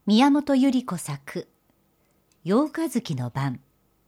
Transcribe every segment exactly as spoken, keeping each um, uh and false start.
宮本百合子作八日月の晩。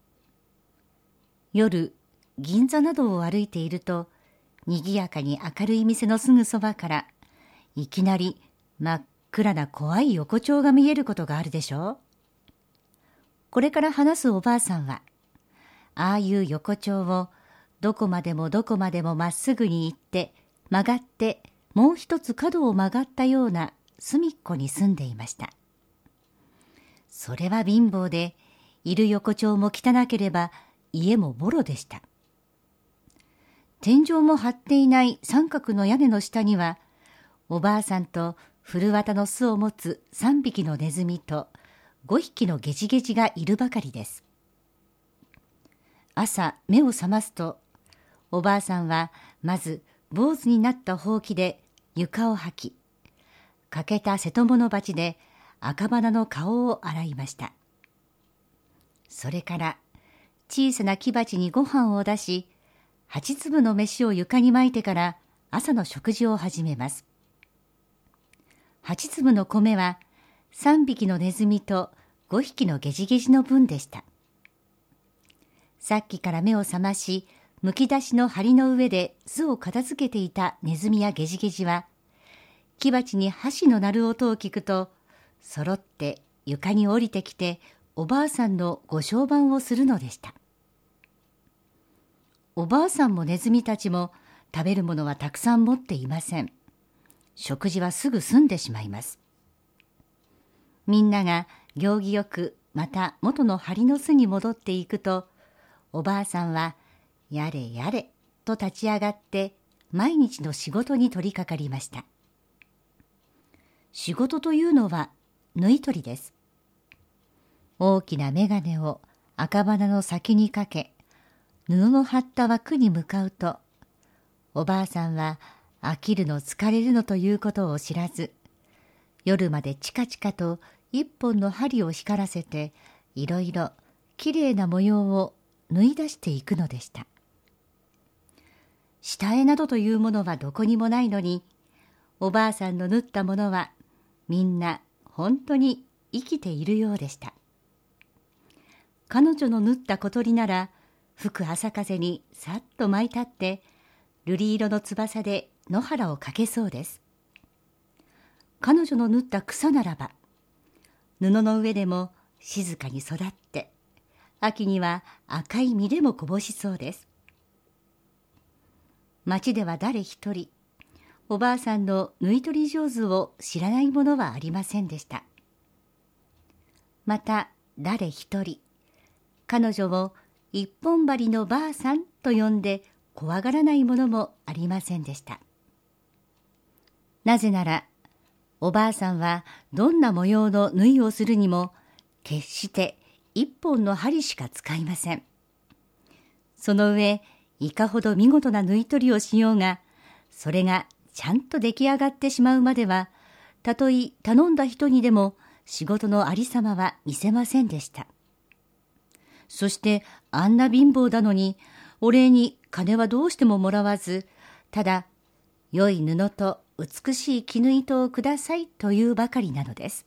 夜、銀座などを歩いていると、にぎやかに明るい店のすぐそばから、いきなり真っ暗な怖い横丁が見えることがあるでしょう。これから話すおばあさんは、ああいう横丁をどこまでもどこまでもまっすぐに行って曲がってもう一つ角を曲がったような隅っこに住んでいました。それは貧乏で、いる横丁も汚ければ家もボロでした。天井も張っていない三角の屋根の下には、おばあさんと古綿の巣を持つ三匹のネズミと五匹のゲジゲジがいるばかりです。朝目を覚ますと、おばあさんはまず坊主になったほうきで床を掃き、欠けた瀬戸物鉢で赤鼻の顔を洗いました。それから小さな木鉢にご飯を出し、八粒の飯を床にまいてから朝の食事を始めます。八粒の米は三匹のネズミと五匹のゲジゲジの分でした。さっきから目を覚まし、むき出しの梁の上で巣を片付けていたネズミやゲジゲジは、木鉢に箸の鳴る音を聞くと、そろって床に降りてきておばあさんのご相伴をするのでした。おばあさんもネズミたちも食べるものはたくさん持っていません。食事はすぐ済んでしまいます。みんなが行儀よくまた元の梁の巣に戻っていくと、おばあさんはやれやれと立ち上がって毎日の仕事に取り掛かりました。仕事というのは縫い取りです。大きな眼鏡を赤鼻の先にかけ、布の張った枠に向かうと、おばあさんは飽きるの疲れるのということを知らず、夜までチカチカと一本の針を光らせて、いろいろきれいな模様を縫い出していくのでした。下絵などというものはどこにもないのに、おばあさんの縫ったものはみんな本当に生きているようでした。彼女の縫った小鳥なら、吹く朝風にさっと舞い立って、瑠璃色の翼で野原をかけそうです。彼女の縫った草ならば、布の上でも静かに育って、秋には赤い実でもこぼしそうです。町では誰一人、おばあさんの縫い取り上手を知らない者はありませんでした。また誰一人、彼女を一本針のばあさんと呼んで怖がらない者もありませんでした。なぜなら、おばあさんはどんな模様の縫いをするにも、決して一本の針しか使いません。その上、いかほど見事な縫い取りをしようが、それがちゃんと出来上がってしまうまでは、たとえ頼んだ人にでも仕事のありさまは見せませんでした。そしてあんな貧乏だのに、お礼に金はどうしてももらわず、ただ良い布と美しい絹糸をくださいというばかりなのです。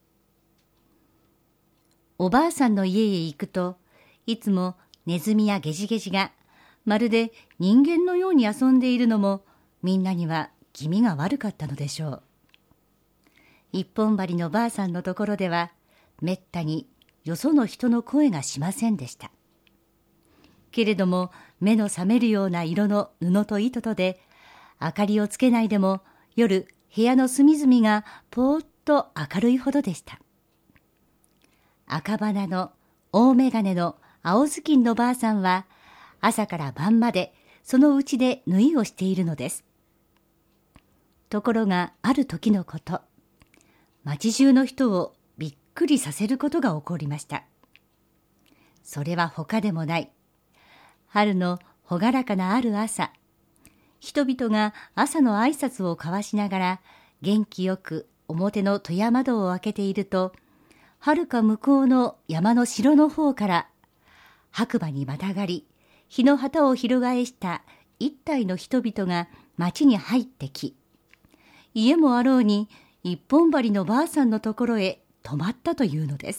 おばあさんの家へ行くと、いつもネズミやゲジゲジがまるで人間のように遊んでいるのも、みんなには気味が悪かったのでしょう。一本針のばあさんのところでは、めったによその人の声がしませんでした。けれども、目の覚めるような色の布と糸とで、明かりをつけないでも夜部屋の隅々がぽーっと明るいほどでした。赤鼻の大眼鏡の青ずきんのばあさんは、朝から晩までそのうちで縫いをしているのです。ところがある時のこと、町中の人をびっくりさせることが起こりました。それは他でもない。春の朗らかなある朝、人々が朝の挨拶を交わしながら元気よく表の戸や窓を開けていると、はるか向こうの山の城の方から白馬にまたがり、日の旗を翻した一体の人々が町に入ってき、家もあろうに一本針のばあさんのところへ止まったというのです。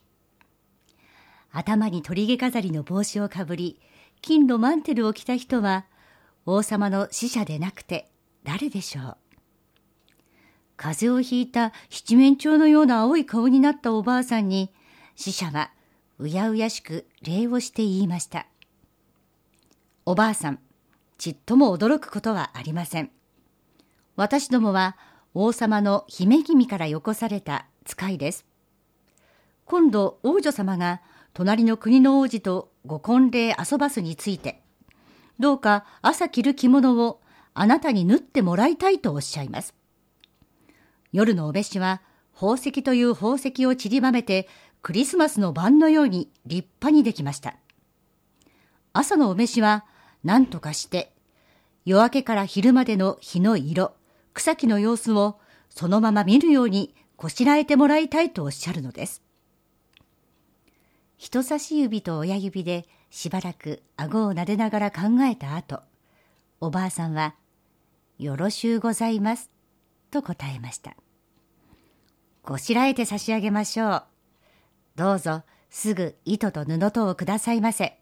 頭に鳥毛飾りの帽子をかぶり、金のマンテルを着た人は、王様の使者でなくて誰でしょう。風邪をひいた七面鳥のような青い顔になったおばあさんに、使者はうやうやしく礼をして言いました。おばあさん、ちっとも驚くことはありません。私どもは王様の姫君からよこされた使いです。今度王女様が隣の国の王子とご婚礼遊ばすについて、どうか朝着る着物をあなたに縫ってもらいたいとおっしゃいます。夜のお召しは宝石という宝石を散りばめてクリスマスの晩のように立派にできました。朝のお召しは何とかして夜明けから昼までの日の色、草木の様子をそのまま見るようにこしらえてもらいたいとおっしゃるのです。人差し指と親指でしばらく顎を撫でながら考えた後、おばあさんはよろしゅうございますと答えました。こしらえて差し上げましょう。どうぞすぐ糸と布とをくださいませ。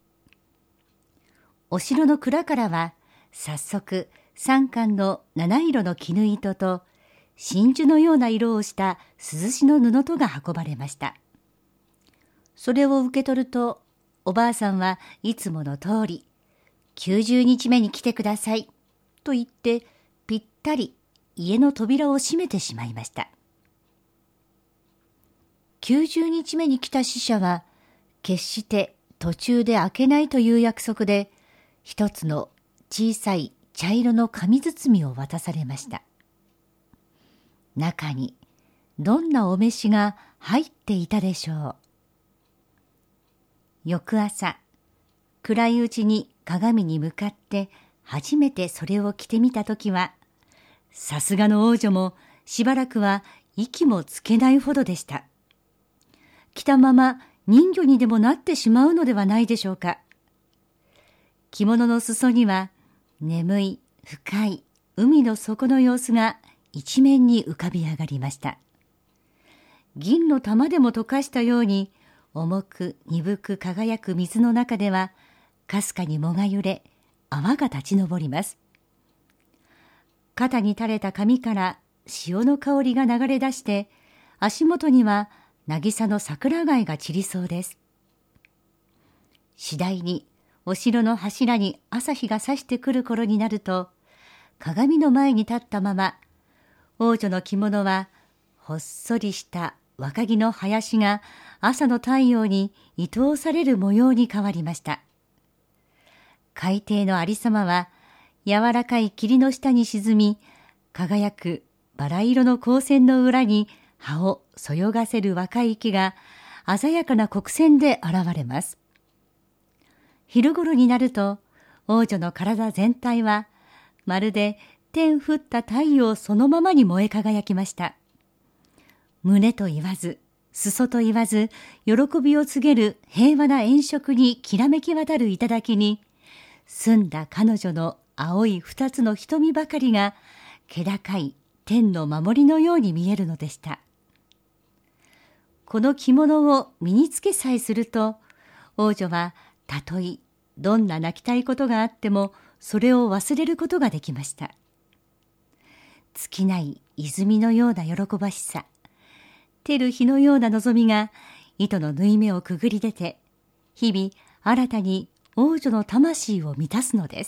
お城の蔵からは早速三冠の七色の絹糸と真珠のような色をした涼しの布とが運ばれました。それを受け取ると、おばあさんはいつもの通り、きゅうじゅうにちめに来てくださいと言ってぴったり家の扉を閉めてしまいました。きゅうじゅうにちめに来た使者は、決して途中で開けないという約束で、一つの小さい茶色の紙包みを渡されました。中にどんなお召しが入っていたでしょう。翌朝、暗いうちに鏡に向かって初めてそれを着てみたときは、さすがの王女もしばらくは息もつけないほどでした。着たまま人魚にでもなってしまうのではないでしょうか。着物の裾には眠い深い海の底の様子が一面に浮かび上がりました。銀の玉でも溶かしたように重く鈍く輝く水の中ではかすかに藻が揺れ、泡が立ち上ります。肩に垂れた髪から潮の香りが流れ出して、足元には渚の桜貝が散りそうです。次第にお城の柱に朝日が差してくる頃になると、鏡の前に立ったまま、王女の着物はほっそりした若木の林が朝の太陽に愛おされる模様に変わりました。海底のありさまは柔らかい霧の下に沈み、輝くバラ色の光線の裏に葉をそよがせる若い木が鮮やかな黒線で現れます。昼頃になると、王女の体全体はまるで天降った太陽そのままに燃え輝きました。胸と言わず、裾と言わず、喜びを告げる平和な炎色にきらめき渡る頂に、澄んだ彼女の青い二つの瞳ばかりが気高い天の守りのように見えるのでした。この着物を身につけさえすると、王女はたとえどんな泣きたいことがあってもそれを忘れることができました。尽きない泉のような喜ばしさ、照る日のような望みが糸の縫い目をくぐり出て、日々新たに王女の魂を満たすのです。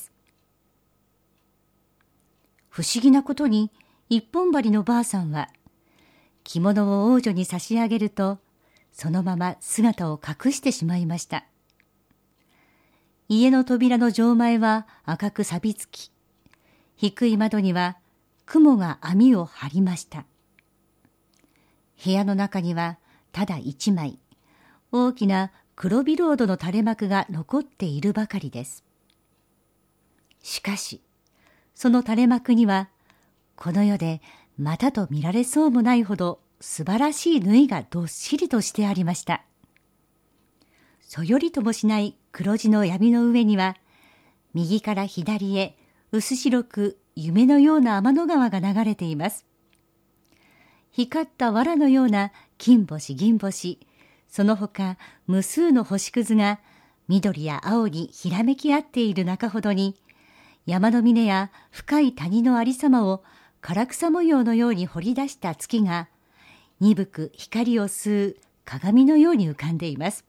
不思議なことに、一本針のばあさんは着物を王女に差し上げると、そのまま姿を隠してしまいました。家の扉の錠前は赤く錆びつき、低い窓には雲が網を張りました。部屋の中にはただ一枚、大きな黒ビロードの垂れ幕が残っているばかりです。しかし、その垂れ幕には、この世でまたと見られそうもないほど素晴らしい縫いがどっしりとしてありました。そよりともしない黒地の闇の上には、右から左へ薄白く夢のような天の川が流れています。光った藁のような金星銀星、その他無数の星屑が緑や青にひらめき合っている中ほどに、山の峰や深い谷のありさまを唐草模様のように彫り出した月が、鈍く光を吸う鏡のように浮かんでいます。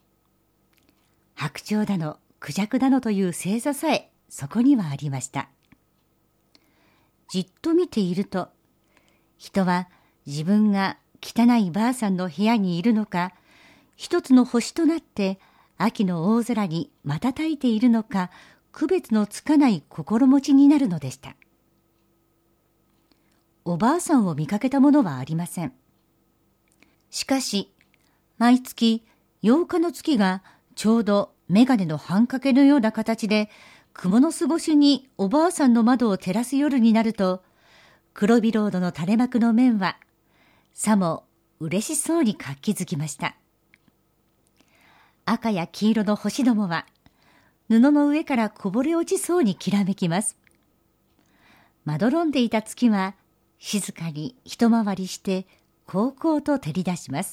白鳥だのクジャクだのという星座さえそこにはありました。じっと見ていると、人は自分が汚いばあさんの部屋にいるのか、一つの星となって秋の大空に瞬いているのか、区別のつかない心持ちになるのでした。おばあさんを見かけたものはありません。しかし、毎月ようかの月がちょうどメガネの半掛けのような形で、蜘蛛の巣越しにおばあさんの窓を照らす夜になると、黒ビロードの垂れ幕の面は、さも嬉しそうに活気づきました。赤や黄色の星どもは、布の上からこぼれ落ちそうにきらめきます。まどろんでいた月は、静かに一回りして、こうこうと照り出します。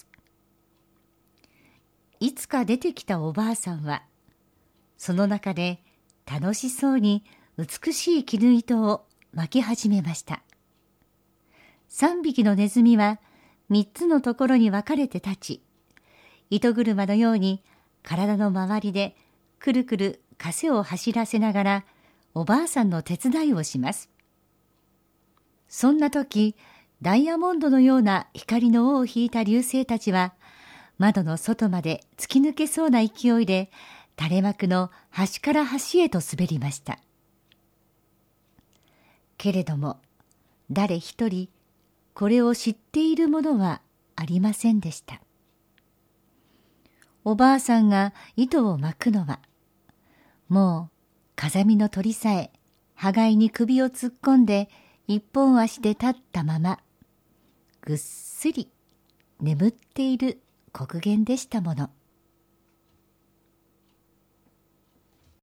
いつか出てきたおばあさんは、その中で楽しそうに美しい絹糸を巻き始めました。三匹のネズミは三つのところに分かれて立ち、糸車のように体の周りでくるくる枷を走らせながらおばあさんの手伝いをします。そんな時、ダイヤモンドのような光の尾を引いた流星たちは、窓の外まで突き抜けそうな勢いで、垂れ幕の端から端へと滑りました。けれども、誰一人、これを知っている者はありませんでした。おばあさんが糸を巻くのは、もう風見の鳥さえ、羽交いに首を突っ込んで、一本足で立ったまま、ぐっすり眠っている刻限でしたもの。